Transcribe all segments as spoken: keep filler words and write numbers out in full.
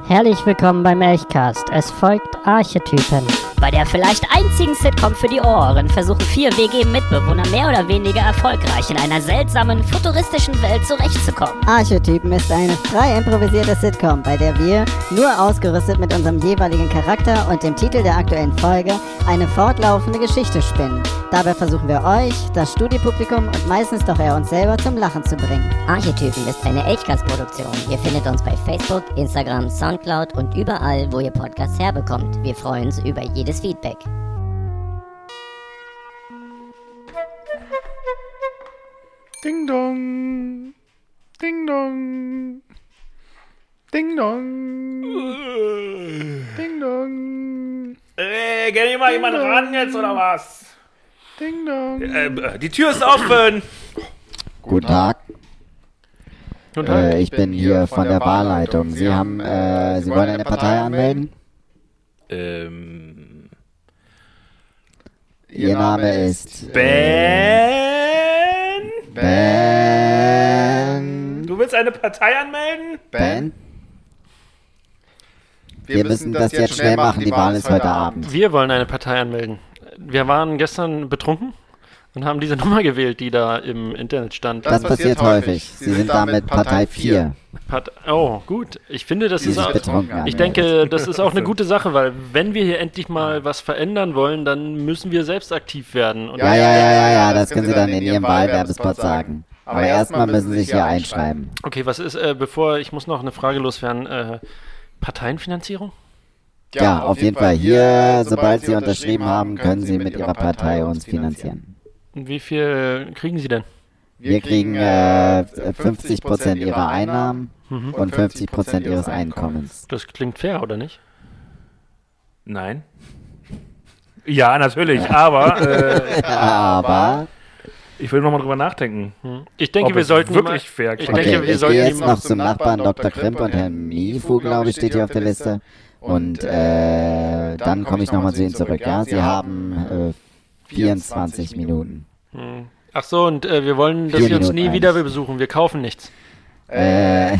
Herzlich willkommen beim Elchcast. Es folgt Archetypen. Bei der vielleicht einzigen Sitcom für die Ohren versuchen vier W G-Mitbewohner mehr oder weniger erfolgreich in einer seltsamen, futuristischen Welt zurechtzukommen. Archetypen ist eine frei improvisierte Sitcom, bei der wir, nur ausgerüstet mit unserem jeweiligen Charakter und dem Titel der aktuellen Folge, eine fortlaufende Geschichte spinnen. Dabei versuchen wir euch, das Studiopublikum und meistens doch eher uns selber zum Lachen zu bringen. Archetypen ist eine Elchcast-Produktion. Ihr findet uns bei Facebook, Instagram, Soundcloud und überall, wo ihr Podcasts herbekommt. Wir freuen uns über jedes Feedback. Ding dong. Ding dong. Ding dong. Ding dong. Ey, geht mal jemand ran jetzt oder was? Ding dong. Äh, die Tür ist offen. Guten Tag. Guten Tag. Äh, ich bin hier von der Wahlleitung. Sie haben, äh, Sie wollen eine Partei anmelden? Ähm. Ihr Name ist Ben. Ben. Du willst eine Partei anmelden? Ben? Wir müssen das jetzt schnell machen, die Wahl ist heute Abend. Wir wollen eine Partei anmelden. Wir waren gestern betrunken und haben diese Nummer gewählt, die da im Internet stand. Das passiert häufig. Sie sind damit Partei vier. Part- oh, gut. Ich finde, das Die ist sich auch, betrunken ich anmeldet. denke, das ist auch eine gute Sache, weil wenn wir hier endlich mal was verändern wollen, dann müssen wir selbst aktiv werden. Und Ja, ja, ja, ja, ja, das können Sie dann in Ihrem Wahlwerbespot sagen. Aber erstmal müssen Sie sich hier einschreiben. Okay, was ist, äh, bevor, ich muss noch eine Frage loswerden, äh, Parteienfinanzierung? Ja, auf jeden Fall. Hier, sobald Sie unterschrieben haben, können Sie mit Ihrer Partei uns finanzieren. Und wie viel kriegen Sie denn? Wir kriegen äh, fünfzig Prozent Ihrer Einnahmen und fünfzig Prozent Ihres Einkommens. Das klingt fair, oder nicht? Nein. Ja, natürlich, aber äh, Aber ich will nochmal drüber nachdenken. Ich denke, Ob wir es sollten wirklich mal, fair ich klingt. denke, okay, wir ich sollten gehe die jetzt noch zum Nachbarn Doktor Krimp und Herrn Mifu, glaube ich, steht hier auf der Liste. Und äh, dann komme ich nochmal zu Ihnen zurück. Ja, Sie haben äh, vierundzwanzig Minuten. Hm. Ach so, und äh, wir wollen, dass Vier Sie uns Minuten nie wieder eigentlich. besuchen. Wir kaufen nichts. Äh,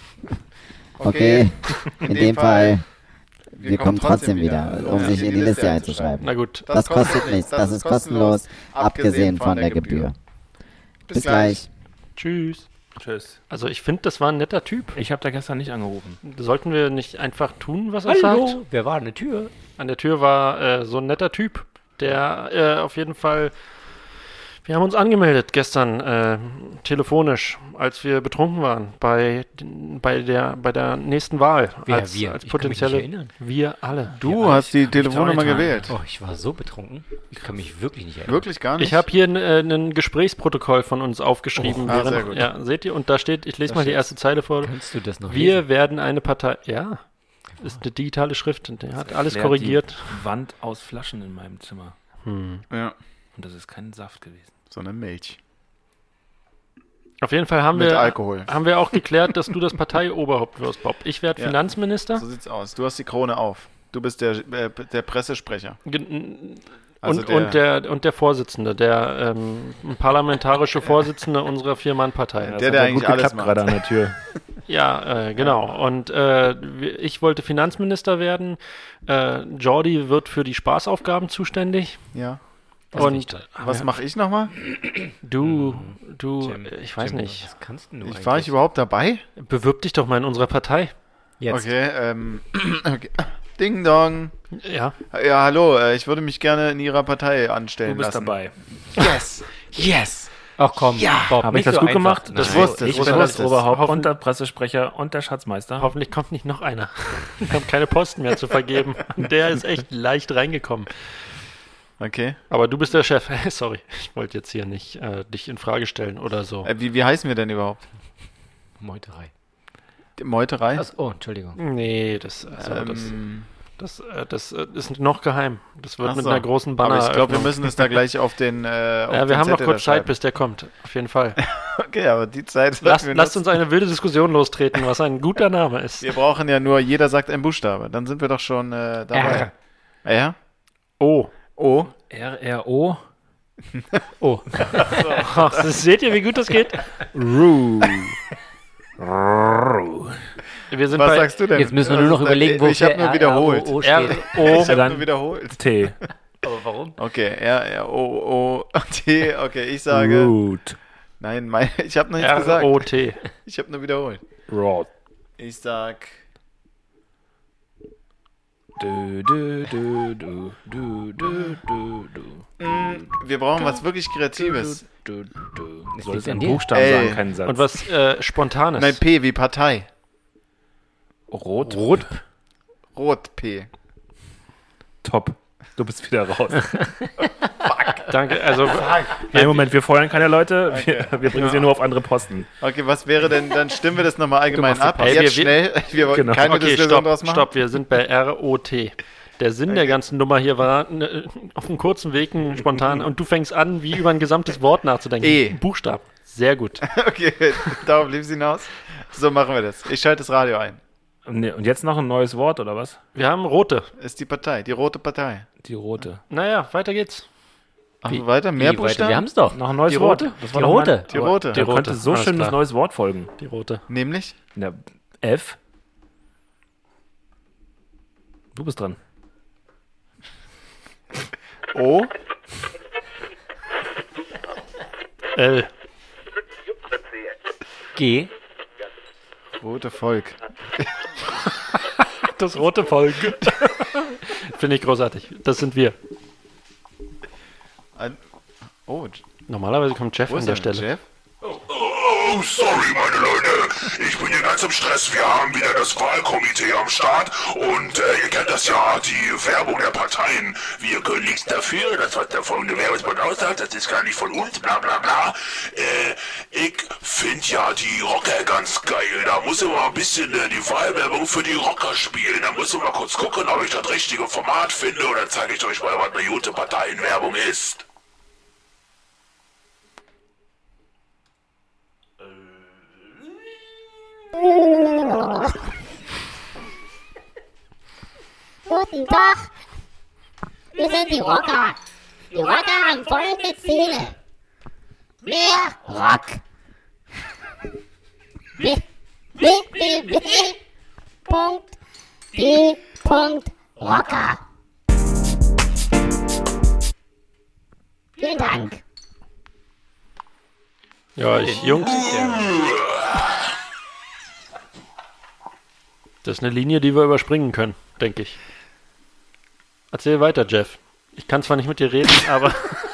okay, in dem Fall, wir kommen trotzdem wieder, um sich in die Liste einzuschreiben. Na gut. Das kostet nichts, das ist kostenlos, abgesehen von der Gebühr. Bis gleich. Tschüss. Tschüss. Also ich finde, das war ein netter Typ. Ich habe da gestern nicht angerufen. Sollten wir nicht einfach tun, was er sagt? wer war an der Tür? An der Tür war äh, so ein netter Typ, der äh, auf jeden Fall... Wir haben uns angemeldet gestern äh, telefonisch, als wir betrunken waren, bei, bei, der, bei der nächsten Wahl. Wer, als, wir? als Ich kann mich potenzielle. nicht erinnern. Wir alle. Du Ja, hast die ich kann mich Telefonnummer da auch nicht gewählt. dran- Oh, ich war so betrunken. Ich kann mich wirklich nicht erinnern. Wirklich gar nicht? Ich habe hier ein, äh, ein Gesprächsprotokoll von uns aufgeschrieben. Oh, ah, während, sehr gut. Ja, seht ihr? Und da steht, ich lese Da mal die steht's. erste Zeile vor. Kannst du das noch Wir lesen? werden eine Partei. Ja, ist eine digitale Schrift. Und der hat alles Leert korrigiert. Die Wand aus Flaschen in meinem Zimmer. Hm. Ja, Und das ist kein Saft gewesen. so eine Milch. Auf jeden Fall haben Mit wir, Alkohol. haben wir auch geklärt, dass du das Parteioberhaupt wirst, Bob. Ich werde Ja. Finanzminister. So sieht's aus. Du hast die Krone auf. Du bist der, äh, der Pressesprecher. Gen- Also und, der- und, der, und der Vorsitzende, der ähm, parlamentarische Vorsitzende unserer Vier-Mann-Partei. Der, der eigentlich alles macht. gerade an der Tür. Ja, äh, genau. Und äh, wir- ich wollte Finanzminister werden. Äh, Jordi wird für die Spaßaufgaben zuständig. Ja. und Was mache ich nochmal? du, du, Jim, ich weiß Jim, nicht. Was kannst denn du Ich eigentlich? war ich überhaupt dabei? Bewirb dich doch mal in unserer Partei. Jetzt. Okay, ähm. Okay. Ding dong. Ja. Ja, hallo, äh, ich würde mich gerne in Ihrer Partei anstellen Du bist lassen. dabei. Yes. Yes. Ach komm, ja. Bob, Habe ich nicht das so gut einfach. gemacht? Nein. Das wusste Ich ich. bin wusste das es. Oberhaupt Hoffen- und der Pressesprecher und der Schatzmeister. Hoffentlich kommt nicht noch einer. Ich habe keine Posten mehr zu vergeben. Der ist echt leicht reingekommen. Okay. Aber du bist der Chef. Sorry, ich wollte jetzt hier nicht äh, dich in Frage stellen oder so. Äh, wie, wie heißen wir denn überhaupt? Meuterei. Die Meuterei? Ach, oh, Entschuldigung. Nee, das, also, das, Ähm, das, äh, das äh, ist noch geheim. Das wird ach mit so. einer großen Banner. Aber ich glaube, wir müssen es da gleich auf den. Äh, auf Ja, den wir haben noch Zettel kurz da Zeit, bis der kommt. Auf jeden Fall. schreiben. Okay, aber die Zeit. sollten Lasst, wir lasst nutzen. uns eine wilde Diskussion lostreten, was ein guter Name ist. Wir brauchen ja nur, jeder sagt einen Buchstabe. Dann sind wir doch schon äh, dabei. R. R? Oh. O? R R O. Oh. Ach, seht ihr, wie gut das geht? Ru. Wir sind Was bei sagst du denn? Jetzt müssen wir nur noch Also, überlegen, ich wofür habe nur wiederholt. R O O R steht. O Ich habe dann- nur wiederholt. T. Aber warum? Okay, R, R, O, O, T. Okay, ich sage... Root. Nein, mein, ich habe noch nichts R gesagt. O T. Ich habe nur wiederholt. Rot. Ich sag... Du, du, du, du, du, du, du, du. Mm, wir brauchen was wirklich Kreatives. Du, du, du. Das Soll liegt es an ein dir. Buchstaben Ey. sagen, keinen Satz. Und was äh, Spontanes. Nein, P wie Partei. Rot? Rot. Rot, P. Top. Du bist wieder raus. Danke. Also, Nein, Moment, wir feuern keine Leute. Wir, wir bringen sie nur auf andere Posten. Okay, was wäre denn, dann stimmen wir das nochmal allgemein machst die ab. Pause. Jetzt Ey, wir- schnell. Wir wollten Genau. keine okay, Diskussion stopp, draus machen. stopp. Wir sind bei R O T. Der Sinn der ganzen Nummer hier war, ne, auf einem kurzen Weg ein spontan, und du fängst an, wie über ein gesamtes Wort nachzudenken. E. Buchstaben. Sehr gut. Okay, darauf lief es hinaus. So machen wir das. Ich schalte das Radio ein. Nee, und jetzt noch ein neues Wort, oder was? Wir haben rote. Ist die Partei, die rote Partei. Die rote. Naja, weiter geht's. Ach, weiter, mehr Wie, weiter? Buchstaben? Wir haben es doch. Noch ein neues Die Wort. rote? Das Die war doch rote. Mein, Die rote. Da rote. könnte so Alles schön klar. das neues Wort folgen. Die rote. Nämlich? Na, F. Du bist dran. O. L. G. Rote Volk. Das rote Volk. Finde ich großartig. Das sind wir. Ein, oh, Normalerweise kommt Jeff wo an ist der der Stelle. Jeff? Oh, sorry, meine Leute. Ich bin hier ganz im Stress. Wir haben wieder das Wahlkomitee am Start. Und äh, ihr kennt das ja, die Werbung der Parteien. Wir können nichts dafür, das was der folgende Werbespot aussagt, das ist gar nicht von uns, bla bla bla. Äh, ich finde ja die Rocker ganz geil. Da muss ich mal ein bisschen äh, die Wahlwerbung für die Rocker spielen. Da muss ich mal kurz gucken, ob ich das richtige Format finde. Und dann zeige ich euch mal, was eine gute Parteienwerbung ist. Guten Tag. Wir sind die Rocker. Die Rocker haben folgende Ziele. Mehr Rock. w w w Punkt d Punkt rocker. Vielen Dank. Ja, ich, Jungs. Das ist eine Linie, die wir überspringen können, denke ich. Erzähl weiter, Jeff. Ich kann zwar nicht mit dir reden, aber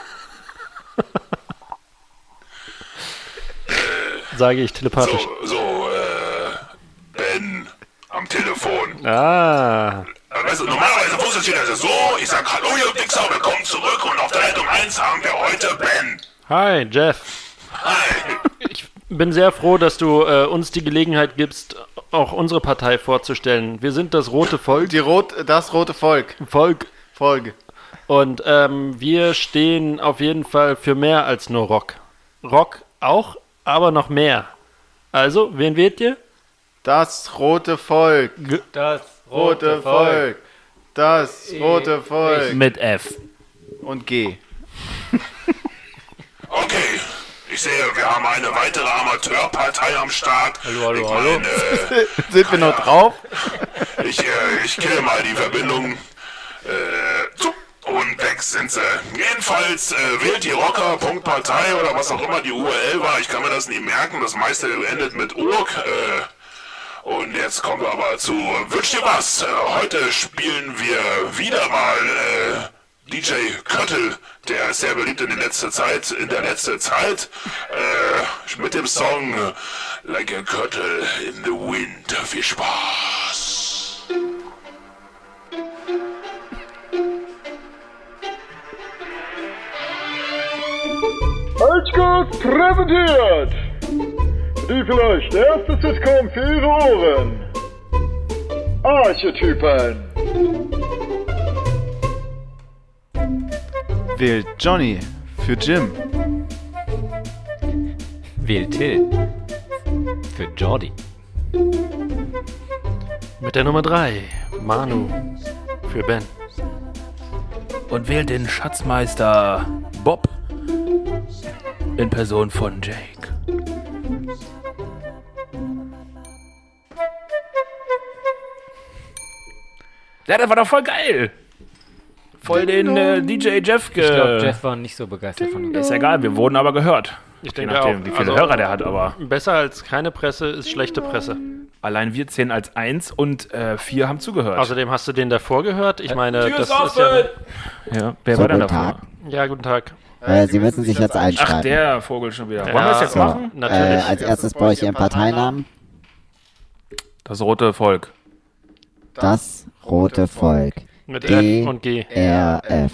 sage ich telepathisch. So, so, äh, Ben am Telefon. Ah, Also normalerweise funktioniert das so, ich sag Hallo ihr Wichser, willkommen zurück und auf der Leitung eins haben wir heute Ben. hi, Jeff. Hi. Ich bin sehr froh, dass du äh, uns die Gelegenheit gibst, auch unsere Partei vorzustellen. Wir sind das Rote Volk. Die Rot, das rote Volk. Volk. Folge. Und ähm, wir stehen auf jeden Fall für mehr als nur Rock. Rock auch, aber noch mehr. Also, wen wählt ihr? Das rote Volk. Das Rote Volk. Das rote Volk. Mit F. Und G. Okay, ich sehe, wir haben eine weitere Amateurpartei am Start. Hallo, hallo, ich hallo. Meine, äh, Sind wir noch drauf? ich, äh, ich kenne mal die Verbindung. Äh, zup, und weg sind sie. Jedenfalls äh, wählt die Rocker.partei oder was auch immer die U R L war. Ich kann mir das nie merken. Das meiste endet mit Urk. Äh, und jetzt kommen wir aber zu Wünsch dir was. Äh, heute spielen wir wieder mal äh, D J Köttel. Der ist sehr beliebt in der letzten Zeit. In der letzten Zeit. Äh, mit dem Song äh, Like a Köttel in the Wind. Viel Spaß. Altgott präsentiert! Die vielleicht erste Sitcom für Ihre Ohren. Archetypen. Wählt Johnny für Jim. Wählt Till. Für Jordi. Mit der Nummer drei, Manu für Ben. Und wählt den Schatzmeister Bob in Person von Jake. Ja, das war doch voll geil. Voll den äh, D J Jeff ge... Ich glaube, Jeff war nicht so begeistert von ihm. Ist egal, wir wurden aber gehört. Ich Je denke nachdem, auch, wie viele also, Hörer der hat, aber... Besser als keine Presse ist schlechte Presse. Allein wir zählen als eins und äh, vier haben zugehört. Außerdem hast du den davor gehört. Ich meine, Tür das ist ist ja... Ja, wer So, war denn guten davor? Tag. Ja, guten Tag. Äh, Sie müssen sich jetzt einschreiben. Ach, der Vogel schon wieder. Ja, Wollen wir das jetzt so. machen? Äh, Natürlich. als erstes brauche ich Ihren Parteinamen. Das rote Volk. Das rote Volk. Mit D F und G. R F.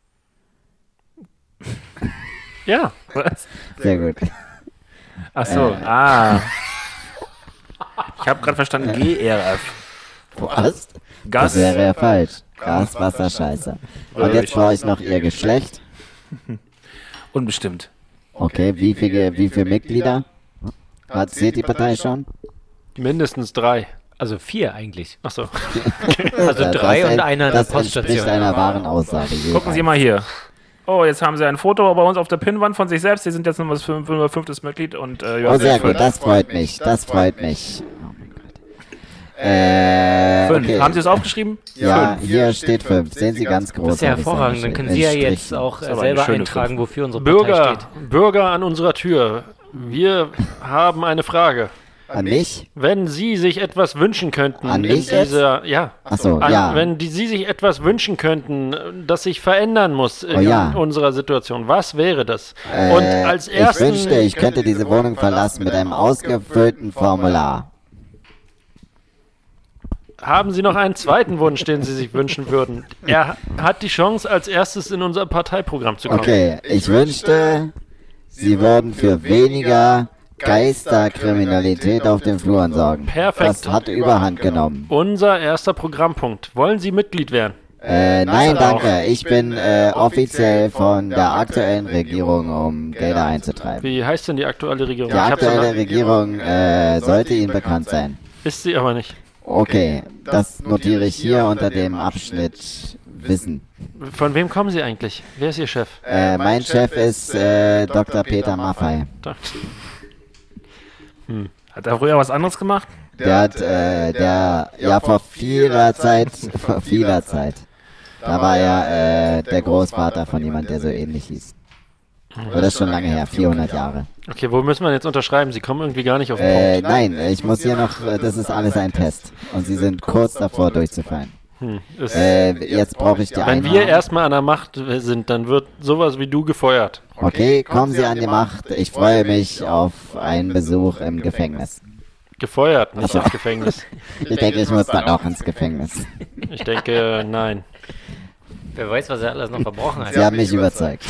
Ja. Was? Sehr gut. Ach so, Äh. ah. Ich habe gerade verstanden, G R F. Was? Gas. Das wäre ja falsch. Gas, Wasser, Scheiße. Und jetzt brauche ich noch Ihr Geschlecht. Unbestimmt. Okay, wie viele, wie viele Mitglieder? Hat zählt die Partei schon? Mindestens drei. Also vier eigentlich. Achso. Also Ja, drei das und en- einer an der Das entspricht Poststation. einer wahren Aussage. Gucken Sie mal hier. Oh, jetzt haben Sie ein Foto bei uns auf der Pinnwand von sich selbst. Sie sind jetzt Nummer fünf, Nummer fünftes Mitglied und äh, ja, Oh, sehr fünf. gut, das freut mich. Das freut mich. Oh mein Gott. Äh, Fünf. okay. Haben Sie es aufgeschrieben? Ja, hier steht fünf. Sehen Sie ganz groß. Das ist ja habe ich's hervorragend. Dann können Sie ja angeschrieben. jetzt auch äh, aber eine selber schöne eintragen, fünf. wofür unsere Partei Bürger, steht. Bürger an unserer Tür. Wir haben eine Frage. An mich? Wenn Sie sich etwas wünschen könnten An in mich jetzt? dieser, ja, Achso, an, ja. wenn die, Sie sich etwas wünschen könnten, das sich verändern muss in Oh ja. unserer Situation, was wäre das? Äh, Und als ich ersten, wünschte, ich könnte diese Wohnung verlassen mit einem ausgefüllten Formular. haben Sie noch einen zweiten Wunsch, den Sie sich wünschen würden? Er hat die Chance, als erstes in unser Parteiprogramm zu kommen. Okay, ich wünschte, Sie würden für weniger Geisterkriminalität auf den Fluren sorgen. Perfekt. Das hat Überhand genommen. Unser erster Programmpunkt. Wollen Sie Mitglied werden? Äh, nein, danke. Ich bin äh, offiziell von der aktuellen Regierung, um Gelder einzutreiben. Wie heißt denn die aktuelle Regierung? Die Ich hab's aktuelle noch- Regierung äh, sollte Ihnen bekannt sein. Ist sie aber nicht. Okay, das notiere ich hier unter dem Abschnitt Wissen. Von wem kommen Sie eigentlich? Wer ist Ihr Chef? Äh, mein Chef ist äh, Doktor Peter Maffei. Da- Hat er früher was anderes gemacht? Der hat, äh, der, ja, vor vieler Zeit, vor vieler Zeit, da war er äh, der Großvater von jemand, der so ähnlich hieß. Aber das ist schon lange her, vierhundert Jahre. Okay, wo müssen wir jetzt unterschreiben? Sie kommen irgendwie gar nicht auf den Äh, Punkt. nein, ich muss hier noch, äh, das ist alles ein Test. Und Sie sind kurz davor durchzufallen. Hm, ist, Äh, jetzt brauche ich die wenn Einnahmen. wir erstmal an der Macht sind, dann wird sowas wie du gefeuert. Okay, kommen Sie an die Macht. Ich freue mich auf einen Besuch im Gefängnis. Gefeuert, nicht Ach so. ins Gefängnis. Ich denke, ich muss dann auch ins Gefängnis. Ich denke, nein. Wer weiß, was er alles noch verbrochen hat. Sie haben mich überzeugt.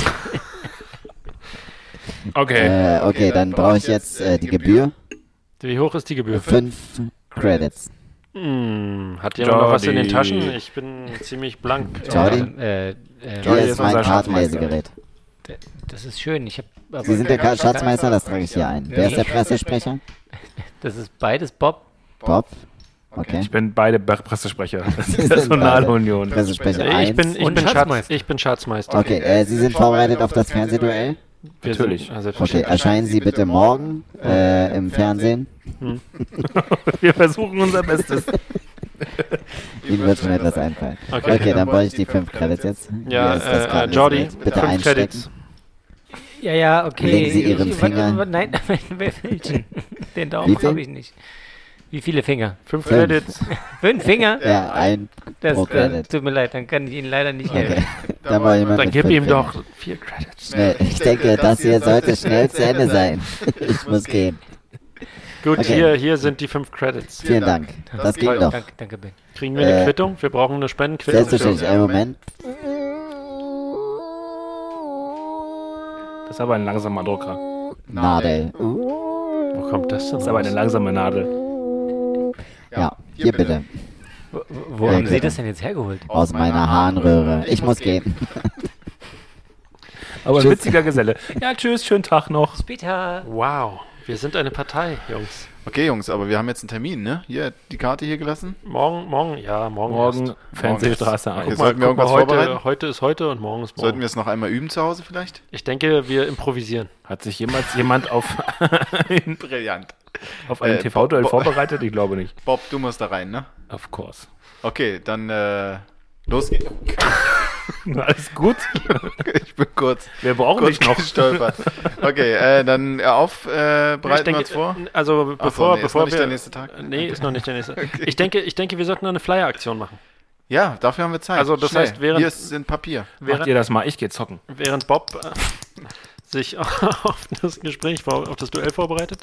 Okay. Äh, okay, dann brauche ich jetzt äh, die Gebühr. Wie hoch ist die Gebühr? Fünf Credits. Hm, hat jemand noch was in den Jordi. Taschen? Ich bin ziemlich blank. Jordi? Äh, äh, Hier ist ist mein unser Kartenlesegerät. das ist schön. Ich hab, aber Sie sind der Ka- Schatzmeister, das trage ich hier ein. Wer ist der Pressesprecher? Das ist beides Bob. Bob? Okay. Ich bin beide Be- Pressesprecher. Sie sind Personalunion. beide Pressesprecher Ich eins. bin, ich Und bin, Schatz, Schatzmeister. ich bin Schatzmeister. Okay, äh, Sie sind vorbereitet auf das Fernsehduell? Wir Natürlich. Sind, ah, Okay, selbstverständlich. erscheinen Sie bitte morgen äh, im Fernsehen. Wir versuchen unser Bestes. Ihnen wird schon etwas einfallen. Okay. Okay, dann brauche ich die fünf Credits jetzt. Ja, Hier ist das äh, äh, Jordi, Kartenlesegerät. Bitte fünf einstecken. Credits. Ja, ja, okay. Legen Sie Ihren Ich- warte, Finger- warte, Nein, wer welchen? Den Wie Daumen viel? habe ich nicht. Wie viele Finger? Fünf Fünf. Credits. Fünf Finger? Ja, ein Das, pro das Credit. tut mir leid, dann kann ich Ihnen leider nicht Okay, helfen. dann war jemand Dann mit gib fünf ihm Fingern. doch vier Credits. Schnell. Ich denke, das hier sollte schnell zu Ende sein. Ich muss gehen. Gut, Okay. hier, hier sind die fünf Credits. Vielen Dank. Das ging doch. Danke, danke, Ben. Kriegen wir eine Äh, Quittung? Wir brauchen eine Spendenquittung. Selbstverständlich. Einen Moment. Das ist aber ein langsamer Drucker. Nadel. Uh, Wo kommt das denn? Das ist aber eine langsame Nadel. ja, hier bitte. Wo, wo Ja, haben Sie klar. das denn jetzt hergeholt? Aus meiner Harnröhre. Ich muss gehen. Aber ein Tschüss. witziger Geselle. Ja, tschüss, schönen Tag noch. Später. Wow. Wir sind eine Partei, Jungs. Okay, Jungs, aber wir haben jetzt einen Termin, ne? Hier, die Karte hier gelassen. Morgen, morgen, ja, morgen. Morgen erst. Fernsehstraße Okay, eins. Guck mal, sollten wir guck mal, irgendwas heute, vorbereiten? heute ist heute und morgen ist morgen. Sollten wir es noch einmal üben zu Hause vielleicht? Ich denke, wir improvisieren. Hat sich jemals jemand auf, Brillant. auf ein Äh, T V-Duell Bo- Bo- vorbereitet? Ich glaube nicht. Bob, du musst da rein, ne? Of course. Okay, dann äh, los geht's. Alles gut? Ich bin kurz, Wir brauchen kurz dich noch. gestolpert. Okay, äh, dann äh, auf, äh, bereiten Ich denke, wir uns vor. äh, Also Ach so, bevor, nee, ist bevor noch nicht wir, der nächste Tag? Nee, ist noch nicht der nächste. Ich denke, ich denke, wir sollten eine Flyer-Aktion machen. Ja, dafür haben wir Zeit. Also das Schnell. heißt, während- Hier ist in Papier. Macht ihr das mal, ich gehe zocken. Während Bob äh, sich auf das Gespräch, vor, auf das Duell vorbereitet.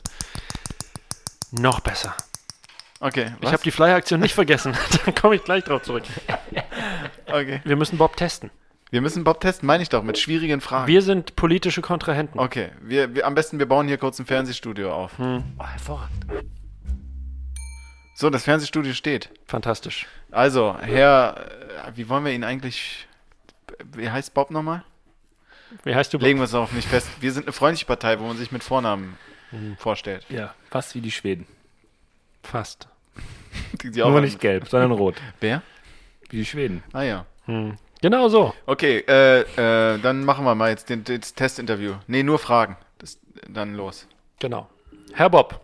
Noch besser. Okay, Ich was? habe die Flyer-Aktion nicht vergessen. Da komme ich gleich drauf zurück. Okay. Wir müssen Bob testen. Wir müssen Bob testen, meine ich doch, mit schwierigen Fragen. Wir sind politische Kontrahenten. Okay, wir, wir, am besten wir bauen hier kurz ein Fernsehstudio auf. Hm. Oh, hervorragend. So, das Fernsehstudio steht. Fantastisch. Also, Herr, äh, wie wollen wir ihn eigentlich, wie heißt Bob nochmal? Wie heißt du, Bob? Legen wir es darauf nicht fest. Wir sind eine freundliche Partei, wo man sich mit Vornamen vorstellt. Ja, fast wie die Schweden. Fast. Die, die auch Nur an- nicht gelb, sondern rot. Wer? Wie die Schweden. Ah ja. Hm. Genau so. Okay, äh, äh, dann machen wir mal jetzt den, das Testinterview. Nee, nur Fragen. Das, dann los. Genau. Herr Bob.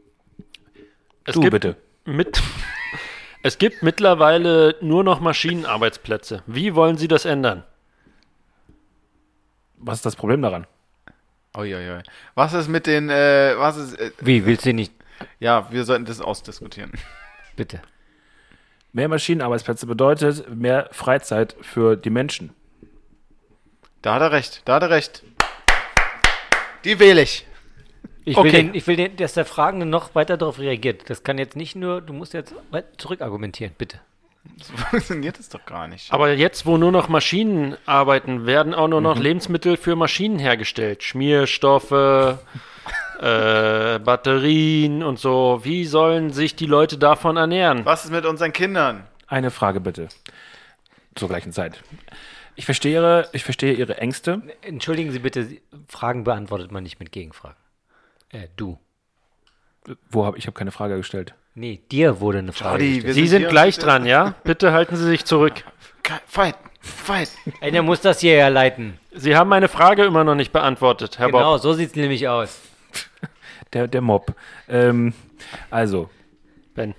Es Du gibt bitte. Mit, es gibt mittlerweile nur noch Maschinenarbeitsplätze. Wie wollen Sie das ändern? Was ist das Problem daran? Uiuiui. Was ist mit den, äh, was ist, äh, Wie, willst du nicht? ja, wir sollten das ausdiskutieren. Bitte. Mehr Maschinenarbeitsplätze bedeutet mehr Freizeit für die Menschen. Da hat er recht, da hat er recht. Die wähle ich. Ich will, Okay. den, ich will den, dass der Fragende noch weiter darauf reagiert. Das kann jetzt nicht nur, du musst jetzt weit zurück argumentieren, bitte. So funktioniert es doch gar nicht. Aber jetzt, wo nur noch Maschinen arbeiten, werden auch nur noch Mhm. Lebensmittel für Maschinen hergestellt. Schmierstoffe, äh, Batterien und so. Wie sollen sich die Leute davon ernähren? Was ist mit unseren Kindern? Eine Frage bitte. Zur gleichen Zeit. Ich verstehe Ihre, ich verstehe Ihre Ängste. Entschuldigen Sie bitte, Fragen beantwortet man nicht mit Gegenfragen. Äh, du. Wo habe ich habe keine Frage gestellt. Nee, dir wurde eine Frage Jordi, gestellt. wir Sie sind sind hier gleich und- dran, ja? Bitte halten Sie sich zurück. Ke- Fight, fight. Einer muss das hier ja leiten. Sie haben meine Frage immer noch nicht beantwortet, Herr Genau, Bob. so sieht es nämlich aus. Der, der Mob. Ähm, also, Ben.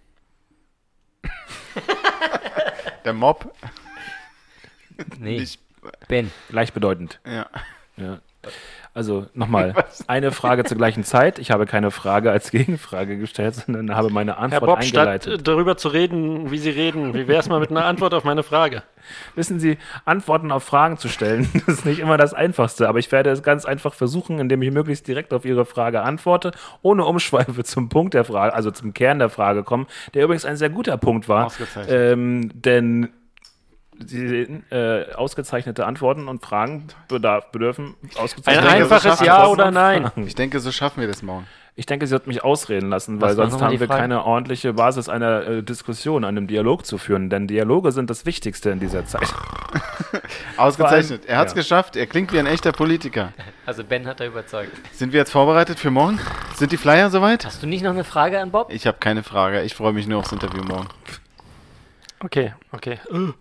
Der Mob. Nee, Nicht, Ben. gleichbedeutend. ja. Ja. Also, nochmal. Eine Frage zur gleichen Zeit. Ich habe keine Frage als Gegenfrage gestellt, sondern habe meine Herr Antwort Bob, statt eingeleitet. äh, darüber zu reden, wie Sie reden, wie wäre es mal mit einer Antwort auf meine Frage? Wissen Sie, Antworten auf Fragen zu stellen, das ist nicht immer das Einfachste, aber ich werde es ganz einfach versuchen, indem ich möglichst direkt auf Ihre Frage antworte, ohne Umschweife zum Punkt der Frage, also zum Kern der Frage kommen, der übrigens ein sehr guter Punkt war. Ausgezeichnet. Ähm, denn Sie sehen, äh, ausgezeichnete Antworten und Fragen bedarf, bedürfen Ein ausgezeichnete denke, so einfaches schaffen Ja wir das oder noch. Nein? Ich denke, so schaffen wir das morgen. Ich denke, sie wird mich ausreden lassen, weil Was war sonst nochmal haben die wir Frage? keine ordentliche Basis einer äh, Diskussion, einem Dialog zu führen. Denn Dialoge sind das Wichtigste in dieser Zeit. Ausgezeichnet. Er hat es ja. geschafft. Er klingt wie ein echter Politiker. Also Ben hat er überzeugt. Sind wir jetzt vorbereitet für morgen? Sind die Flyer soweit? Hast du nicht noch eine Frage an Bob? Ich habe keine Frage. Ich freue mich nur aufs Interview morgen. Okay, okay.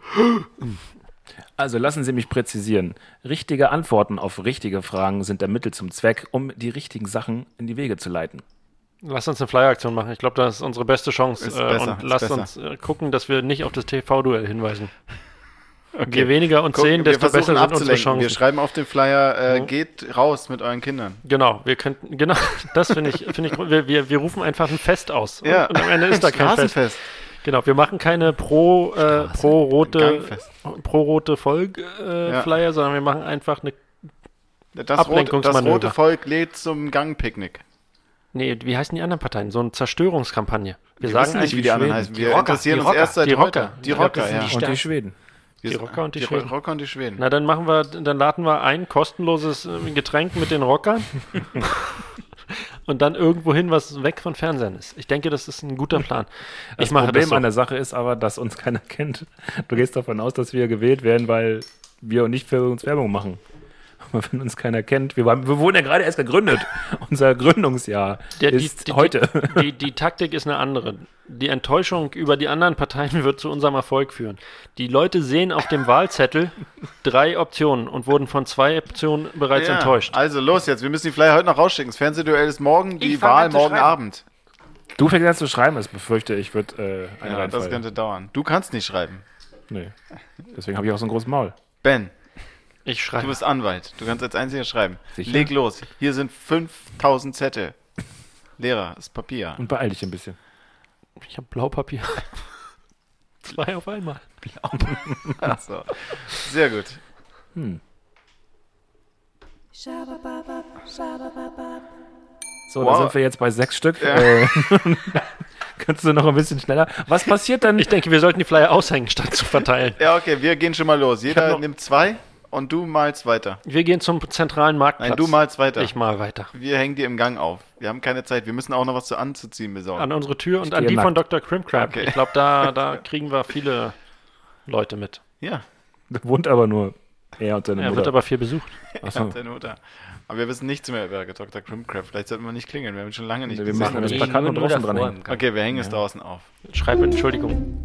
Also lassen Sie mich präzisieren. Richtige Antworten auf richtige Fragen sind der Mittel zum Zweck, um die richtigen Sachen in die Wege zu leiten. Lass uns eine Flyer-Aktion machen. Ich glaube, das ist unsere beste Chance. Ist äh, besser, und ist lasst besser. uns äh, gucken, dass wir nicht auf das T V-Duell hinweisen. Je weniger uns Gucken, sehen, wir desto besser versuchen sind unsere abzulenken. Chancen. Wir schreiben auf dem Flyer, äh, Mhm. geht raus mit euren Kindern. Genau, wir könnten, genau, das finde ich, finde ich, gru- wir, wir, wir rufen einfach ein Fest aus. Ja. Und, und am Ende ist da kein Fest. Straßenfest. Genau, wir machen keine pro, äh, pro rote, Gangfest. pro rote Volk-Flyer, äh, Ja. Flyer, sondern wir machen einfach eine, Das, rote, das Ablenkungsmanöver. rote Volk lädt zum Gangpicknick. nee, wie heißen die anderen Parteien? So eine Zerstörungskampagne. Wir, Wir sagen wissen nicht, wie eigentlich die anderen Schweden. heißen. Die Wir Rocker, interessieren die uns Rocker. erst seit Die heute. Rocker. Die Ich glaub, Rocker, das sind ja. die Und Stark. die Schweden. Wir die sind- Rocker und die die Schweden. Rocker und die Schweden. Na, dann machen wir, dann laden wir ein kostenloses äh, Getränk mit den Rockern und dann irgendwo hin, was weg von Fernsehen ist. Ich denke, das ist ein guter Plan. Das Ich mache Problem das so. an der Sache ist aber, dass uns keiner kennt. Du gehst davon aus, dass wir gewählt werden, weil wir nicht für uns Werbung machen. Aber wenn uns keiner kennt, wir, waren, wir wurden ja gerade erst gegründet. Unser Gründungsjahr Der, ist die, die, heute. Die, die, die Taktik ist eine andere. Die Enttäuschung über die anderen Parteien wird zu unserem Erfolg führen. Die Leute sehen auf dem Wahlzettel drei Optionen und wurden von zwei Optionen bereits Ja, enttäuscht. Also los jetzt, wir müssen die Flyer heute noch rausschicken. Das Fernsehduell ist morgen, die Ich fang Wahl an zu morgen schreiben. Abend. Du fängst an zu schreiben, das befürchte ich, wird äh, ein Ja, das Reinfall. könnte dauern. Du kannst nicht schreiben. Nee. Deswegen habe ich auch so ein großes Maul. Ben, Ich du schreibe. bist Anwalt. Du kannst als einziger schreiben. Sicher? Leg los. Hier sind fünftausend Zettel. Lehrer, das Papier. Und beeil dich ein bisschen. Ich habe Blaupapier. Zwei auf einmal. Achso. Sehr gut. Hm. So, Wow. da sind wir jetzt bei sechs Stück. Ja. Äh, kannst du noch ein bisschen schneller? Was passiert dann? Ich denke, wir sollten die Flyer aushängen, statt zu verteilen. Ja, okay, wir gehen schon mal los. hab Jeder noch- nimmt zwei und du malst weiter. Wir gehen zum zentralen Marktplatz. Nein, du malst weiter. Ich mal weiter. Wir hängen dir im Gang auf. Wir haben keine Zeit. Wir müssen auch noch was zu anzuziehen besorgen. An unsere Tür und Ich an gehe die von nackt. Doktor Crimcrab. Okay. Ich glaube, da, da kriegen wir viele Leute mit. Ja, Da wohnt aber nur er und seine Er Mutter. wird aber viel besucht. Achso. ja, deine Mutter. Aber wir wissen nichts mehr über Doktor Crimcrab. Vielleicht sollten wir nicht klingeln. Wir haben ihn schon lange nicht Wir gesehen. machen das Nee, Plakat nur- und nur draußen davor dran hängen. im Gang. Okay, wir hängen es draußen auf. Schreib Entschuldigung.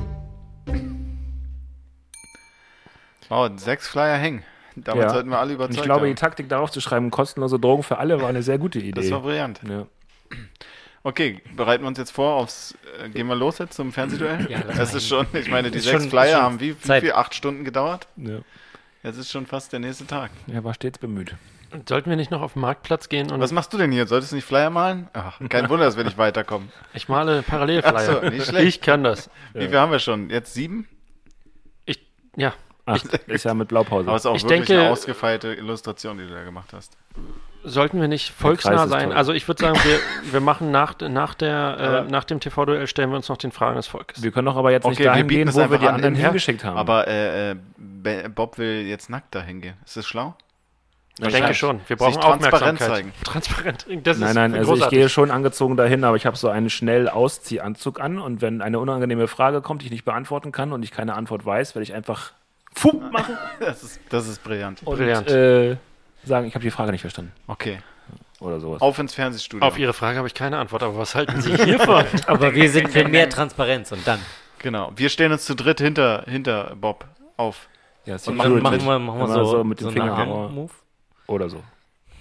Wow, sechs Flyer hängen. Damit Ja. sollten wir alle Und überzeugt ich glaube, die haben. Taktik darauf zu schreiben, kostenlose Drogen für alle, war eine sehr gute Idee. Das war brillant. ja. Okay, bereiten wir uns jetzt vor aufs... Äh, gehen wir los jetzt zum Fernsehduell? Ja, lass Es mal ist schon... Ich meine, die Ist sechs schon- Flyer ist schon haben wie, wie Zeit. viel? Acht Stunden gedauert? Ja. Es ist schon fast der nächste Tag. Er war stets bemüht. Sollten wir nicht noch auf den Marktplatz gehen und Was machst du denn hier? Solltest du nicht Flyer malen? Ach, kein Wunder, dass wir nicht weiterkommen. ich male Parallelflyer. Ach so, nicht schlecht. Ich kann das. Wie viel haben wir schon? Jetzt sieben? Ich, ja, Ach, ist ja mit Blaupause. Aber es ist auch Ich wirklich denke- eine ausgefeilte Illustration, die du da gemacht hast. sollten wir nicht Kreis volksnah ist sein? toll. Also ich würde sagen, wir, wir machen nach, nach, der, Aber- äh, nach dem T V-Duell stellen wir uns noch den Fragen des Volkes. wir können doch aber jetzt nicht Okay, wir dahin bieten gehen, es wo wir einfach die an, anderen ja. hingeschickt haben. Aber äh, äh, Be- Bob will jetzt nackt dahin gehen. Ist das schlau? Ich denke Wahrscheinlich. schon. Wir Sich brauchen transparent Aufmerksamkeit. zeigen. Transparent. Das Nein, ist nein, also ich großartig. gehe schon angezogen dahin, aber ich habe so einen schnell Ausziehanzug an und wenn eine unangenehme Frage kommt, die ich nicht beantworten kann und ich keine Antwort weiß, werde ich einfach Fupp machen Das ist, das ist brillant. und Brillant. äh, sagen, ich habe die Frage nicht verstanden Okay. oder sowas. Auf ins Fernsehstudio. Auf Ihre Frage habe ich keine Antwort, aber was halten Sie hiervon? Aber wir sind für mehr Transparenz und dann. Genau. Wir stehen uns zu dritt hinter, hinter Bob auf. Ja, Und Security. machen- Machen wir, machen wir Immer so, so mit dem so Finger einen aber- Move. oder so.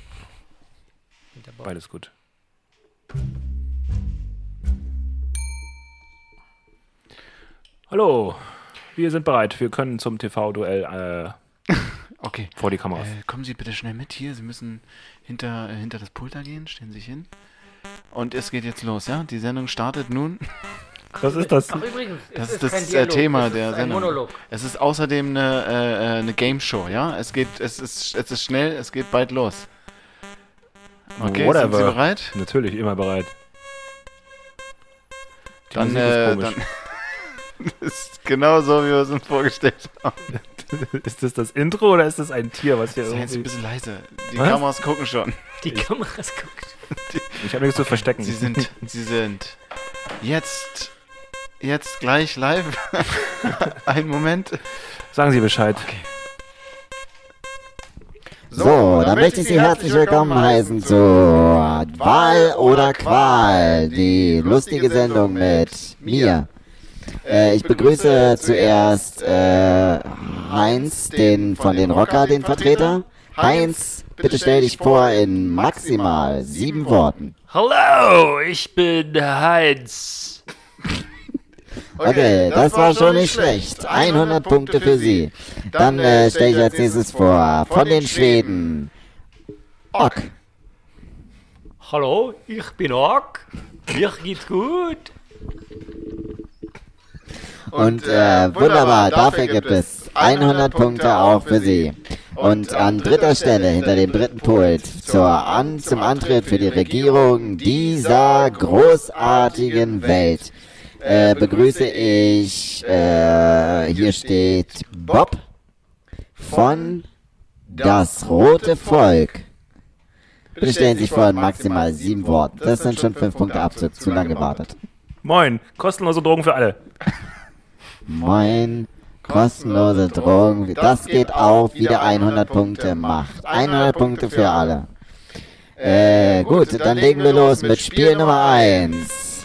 Beides gut. Hallo, wir sind bereit. Wir können zum T V-Duell äh, Okay. vor die Kameras. Äh, kommen Sie bitte schnell mit hier. Sie müssen hinter, äh, hinter das Pult da gehen. Stellen Sie sich hin. Und es geht jetzt los, ja? Die Sendung startet nun. Was ist das? Ach, übrigens, Das es ist das kein äh, Dialog, Thema es ist der ein Sendung. Monolog. Es ist außerdem eine, äh, äh, eine Game Show, ja? Es geht, es ist, es ist schnell, es geht bald los. Okay, sind Whatever. Sie bereit? Natürlich, immer bereit. Die Dann, Musik ist äh, komisch. dann das ist genau so, wie wir es uns vorgestellt haben. Ist das das Intro oder ist das ein Tier, was hier Seien Sie ein irgendwie... bisschen leise. Die Was? Kameras gucken schon. Die Kameras guckt. Ich habe nichts zu verstecken. Sie sind, Sie sind jetzt, jetzt gleich live. Einen Moment. Sagen Sie Bescheid. So, dann möchte ich Sie herzlich willkommen heißen zu Wahl oder Qual, die lustige Sendung mit mir. Äh, ich begrüße zuerst äh, Heinz, den von den Rocker, den Vertreter. Heinz, bitte stell dich vor in maximal sieben Worten. Hallo, ich bin Heinz. Okay, das war schon nicht schlecht. hundert Punkte für Sie. Dann äh, stelle ich als nächstes vor, von den Schweden, Ock. Hallo, ich bin Ock. Mir geht's gut. Und äh, wunderbar, dafür gibt es hundert Punkte auch für Sie. Und an dritter Stelle, hinter dem dritten Pult, zur an, zum Antritt für die Regierung dieser großartigen Welt, äh, begrüße ich, äh, hier steht Bob von Das Rote Volk. Bitte stellen Sie sich vor in maximal sieben Worten. Das sind schon fünf Punkte Abzug, zu lange gewartet. Moin, kostenlose Drogen für alle. Moin, Kostenlose Drogen, das geht auf, wieder hundert Punkte macht. hundert Punkte für alle. Äh, gut, dann legen wir los mit Spiel Nummer eins.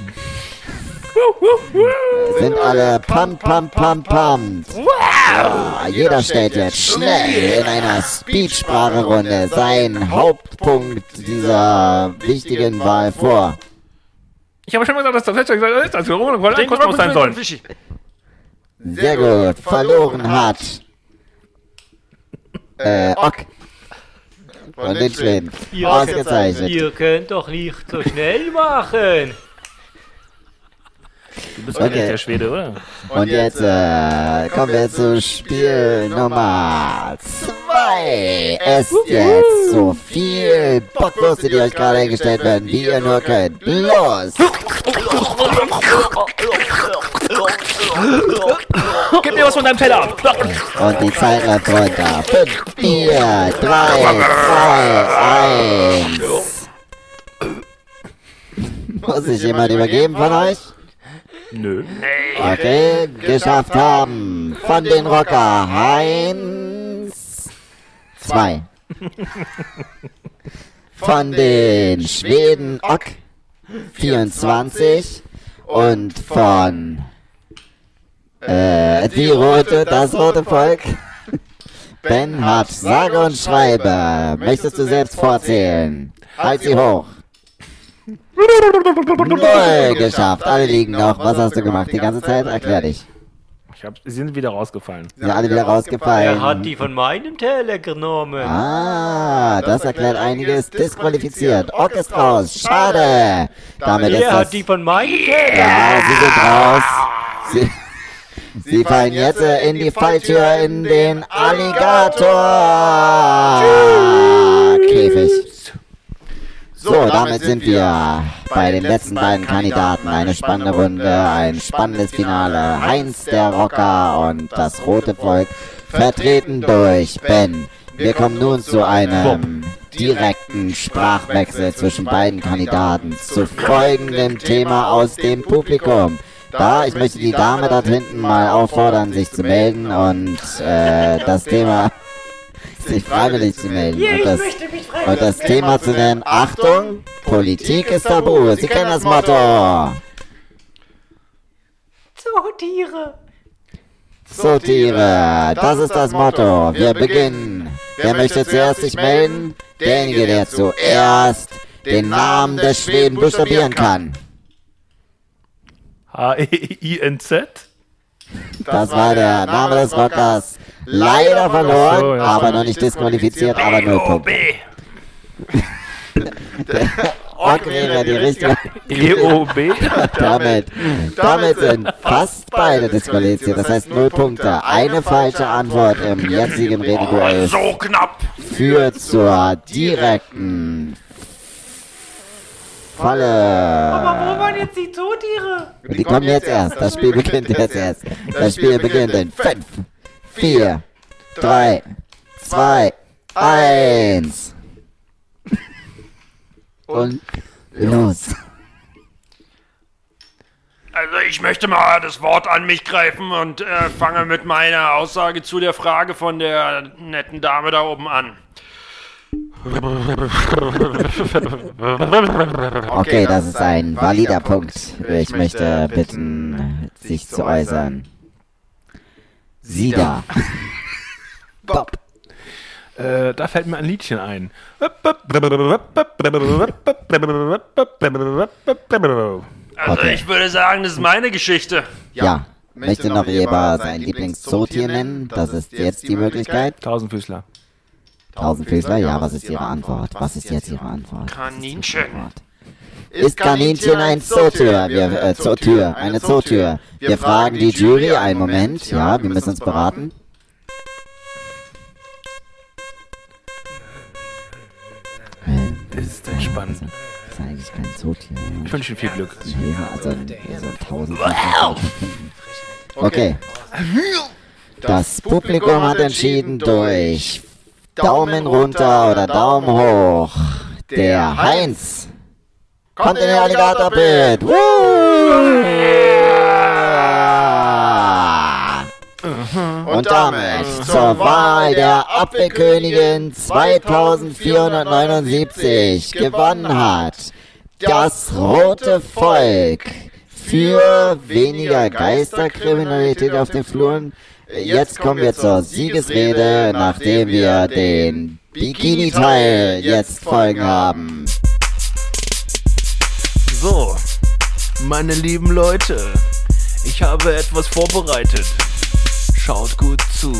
Sind alle pump, pump, pump, pump. Ja, jeder stellt jetzt schnell in einer Speech-Sprache-Runde seinen Hauptpunkt dieser wichtigen Wahl vor. Ich habe schon mal gesagt, dass der Fletcher gesagt hat, dass die Roman kostenlos sein sollen. Sehr gut, verloren hat äh, Ock von den Schweden. Ausgezeichnet. Ihr könnt doch nicht so schnell machen. Du bist okay. Nicht der Schwede, oder? Und jetzt äh, kommen wir zu Spiel Nummer zwei. Esst jetzt so viel Bockwürste, die euch gerade eingestellt werden, wie ihr nur könnt. Los! Gib mir was von deinem Teller! Und die Zeit läuft runter. fünf, vier, drei, zwei, eins. Muss sich jemand übergeben von euch? Nö. Okay, geschafft haben. Von den Rocker Heinz. Zwei. Von den Schweden Ock. vierundzwanzig. Und von äh, die rote, das rote Volk. Ben hat sage und schreibe. Möchtest du selbst vorzählen? Halt sie hoch. Null geschafft. Alle liegen noch. Was hast du gemacht die ganze Zeit? Erklär dich. Ich hab, sie sind wieder rausgefallen. Sie sind alle wieder rausgefallen. Er hat die von meinem Teller genommen. Ah, das erklärt einiges. Disqualifiziert. Ock ist raus. Schade. Damit ist er das... hat die von meinem Teller. Ja, sie sind raus. Sie, sie fallen jetzt in die Falltür in den Alligator-Käfig. So, damit sind wir bei den letzten beiden Kandidaten. Eine spannende Runde, ein spannendes Finale. Heinz, der Rocker und das rote Volk, vertreten durch Ben. Wir kommen nun zu einem direkten Sprachwechsel zwischen beiden Kandidaten zu folgendem Thema aus dem Publikum. Da, ich möchte die Dame dort hinten mal auffordern, sich zu melden und äh, das Thema... sich freiwillig zu melden und das, und das Thema zu nennen. Achtung, Politik ist tabu. Sie kennen das Motto. Zootiere. Zootiere, das ist das Motto. Wir beginnen. Wer möchte zuerst sich melden? Derjenige, der zuerst den Namen des Schweden buchstabieren kann. H E I N Z? Das war der Name des Rockers. Leider verloren, so, ja. Aber noch nicht disqualifiziert, aber null Punkte. Ock wäre die richtige. E O B? damit, damit sind fast beide disqualifiziert, das heißt null Punkte. Eine falsche Antwort im jetzigen Rededuell so knapp führt zur direkten Falle. Aber wo waren jetzt die Zootiere? Die kommen jetzt erst. Das Spiel beginnt jetzt erst. Das Spiel beginnt in fünf, vier, drei, zwei, eins. Und los. Also ich möchte mal das Wort an mich greifen und äh, fange mit meiner Aussage zu der Frage von der netten Dame da oben an. Okay, das ist ein valider Punkt. Ich möchte bitten, sich zu äußern. Sie da. Bob. Äh, da fällt mir ein Liedchen ein. Also okay. Ich würde sagen, das ist meine Geschichte. Ja. Möchte noch jemand sein Lieblingszootier nennen? Das ist jetzt die Möglichkeit. Tausendfüßler. Tausendfüßler? Ja, was ist Ihre Antwort? Was ist jetzt Ihre Antwort? Kaninchen. Ist Kaninchen ein Zootür? Wir, äh, Zootür, eine Zootür. Wir fragen die Jury, einen Moment. Ja, wir müssen uns beraten. Das ist echt spannend. Das ist eigentlich kein Zootier. Ich wünsche Ihnen viel Glück. Ja, also, so tausend. Okay. Das Publikum hat entschieden durch Daumen runter oder Daumen hoch. Der Heinz kommt in den Alligator-Pit. und damit zur Wahl der Apfelkönigin zweitausendvierhundertneunundsiebzig gewonnen hat das rote Volk für weniger Geisterkriminalität auf den Fluren. Jetzt kommen wir zur Siegesrede, nachdem wir den Bikini-Teil jetzt folgen haben. So, meine lieben Leute, ich habe etwas vorbereitet. Schaut gut zu.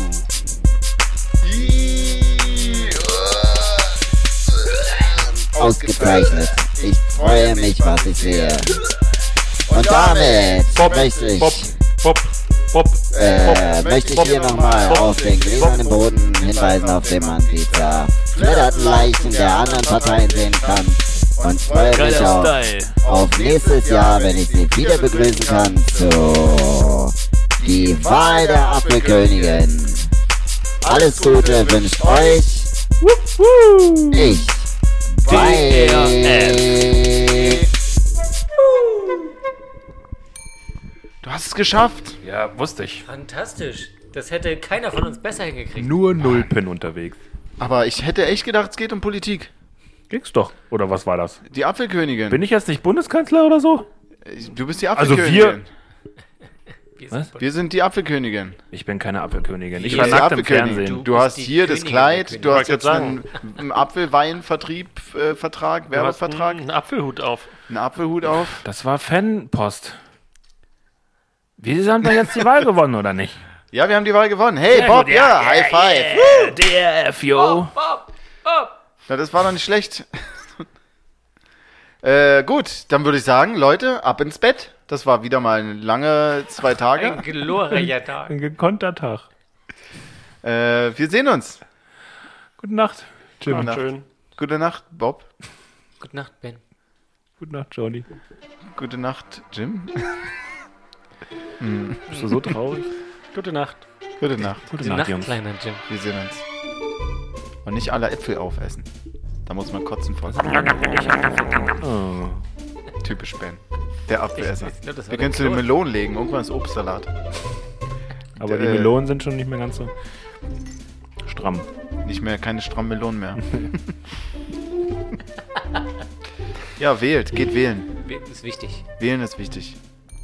Ausgezeichnet. Ich freue mich, was ich sehe. Und damit Bob, möchte ich, Bob, Bob, Bob, äh, möchte ich hier nochmal auf den gläsernen Boden hinweisen, auf dem man die zerfledderten Leichen der anderen Parteien sehen kann. Und freue mich auch auf nächstes Jahr, wenn ich sie wieder begrüßen kann, zu die Wahl der Apfelkönigin. Alles Gute wünscht euch ich. Bye. Du hast es geschafft. Ja, wusste ich. Fantastisch. Das hätte keiner von uns besser hingekriegt. Nur Nullpin unterwegs. Aber ich hätte echt gedacht, es geht um Politik. Ging's doch. Oder was war das? Die Apfelkönigin. Bin ich jetzt nicht Bundeskanzler oder so? Du bist die Also Apfelkönigin. wir... Was? Wir sind die Apfelkönigin. Ich bin keine Apfelkönigin. Ich Du war bist die nackt im Apfelkönigin. Fernsehen. Du, bist hast die hier das Königin der Kleid, Königin. du hast Ich jetzt wollte einen, einen Apfelweinvertrieb, äh, Vertrag, Du hast Werbevertrag, einen Apfelhut auf. einen Apfelhut auf. Das war Fanpost. Wie haben wir jetzt die Wahl gewonnen, oder nicht? Ja, wir haben die Wahl gewonnen. Hey, Sehr Bob, gut, ja, ja, High yeah, Five. yeah. D R F, yo. Na, das war doch nicht schlecht. äh, gut, dann würde ich sagen, Leute, ab ins Bett. Das war wieder mal eine lange zwei Tage. Ein glorreicher Tag. Ein gekonnter Tag. Äh, wir sehen uns. Gute Nacht, Jim. Gute Nacht. Schön. Gute Nacht, Bob. Gute Nacht, Ben. Gute Nacht, Johnny. Gute Nacht, Jim. Bist du so traurig? Gute Nacht. Gute Nacht. Gute Gute Nacht, Nacht, Jungs. kleiner Jim. Wir sehen uns. Und nicht alle Äpfel aufessen. Da muss man kotzen vor. Oh. Typisch Ben. Der Apfelesser. Ich glaub, das war Wir der können zu den Klo. Melonen legen. Irgendwann ist Obstsalat. Aber die Äh. Melonen sind schon nicht mehr ganz so stramm. Nicht mehr, keine strammen Melonen mehr. Ja, wählt. Geht wählen. Das ist wichtig. Wählen ist wichtig.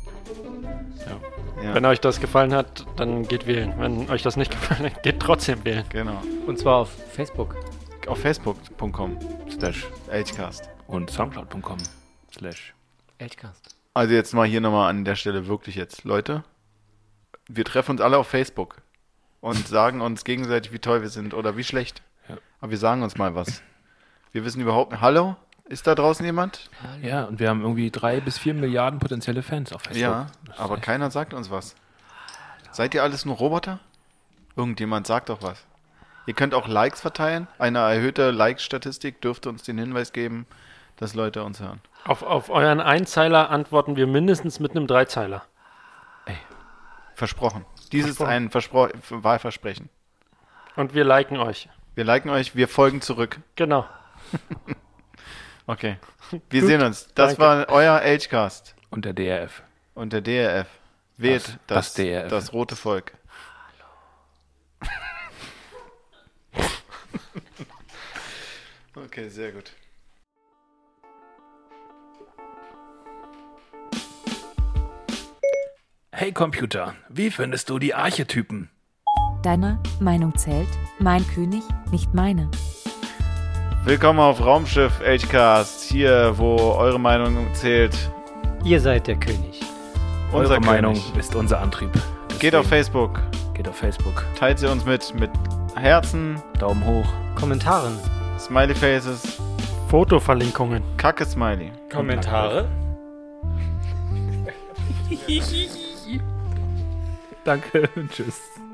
Ja. Wenn euch das gefallen hat, dann geht wählen. Wenn euch das nicht gefallen hat, geht trotzdem wählen. Genau. Und zwar auf Facebook. Auf facebook punkt com slash Elchcast. Und soundcloud punkt com slash Elchcast. Also jetzt mal hier nochmal an der Stelle wirklich jetzt. Leute, wir treffen uns alle auf Facebook und sagen uns gegenseitig, wie toll wir sind oder wie schlecht. Ja. Aber wir sagen uns mal was. Wir wissen überhaupt nicht. Hallo? Ist da draußen jemand? Ja, und wir haben irgendwie drei bis vier Milliarden potenzielle Fans auf Facebook. Ja, Das ist aber echt- keiner sagt uns was. Seid ihr alles nur Roboter? Irgendjemand sagt doch was. Ihr könnt auch Likes verteilen. Eine erhöhte Like-Statistik dürfte uns den Hinweis geben, dass Leute uns hören. Auf, auf euren Einzeiler antworten wir mindestens mit einem Dreizeiler. Versprochen. Dies ist Versprochen. ein Verspro Wahlversprechen. Und wir liken euch. Wir liken euch, wir folgen zurück. Genau. Okay. Wir Gut, sehen uns. Das danke. war euer Elchcast Und der D R F. und der D R F. Wählt Das- das, das D R F. das rote Volk. Okay, sehr gut. Hey Computer, wie findest du die Archetypen? Deine Meinung zählt, mein König, nicht meine. Willkommen auf Raumschiff Elchcast, hier, wo eure Meinung zählt. Ihr seid der König. Unser Eure Meinung König. ist unser Antrieb. Geht auf Deswegen Facebook, Geht auf Facebook. teilt sie uns mit, mit Herzen, Daumen hoch. Kommentaren. Smiley Faces, Fotoverlinkungen. Kacke Smiley. Kommentare. Danke, tschüss.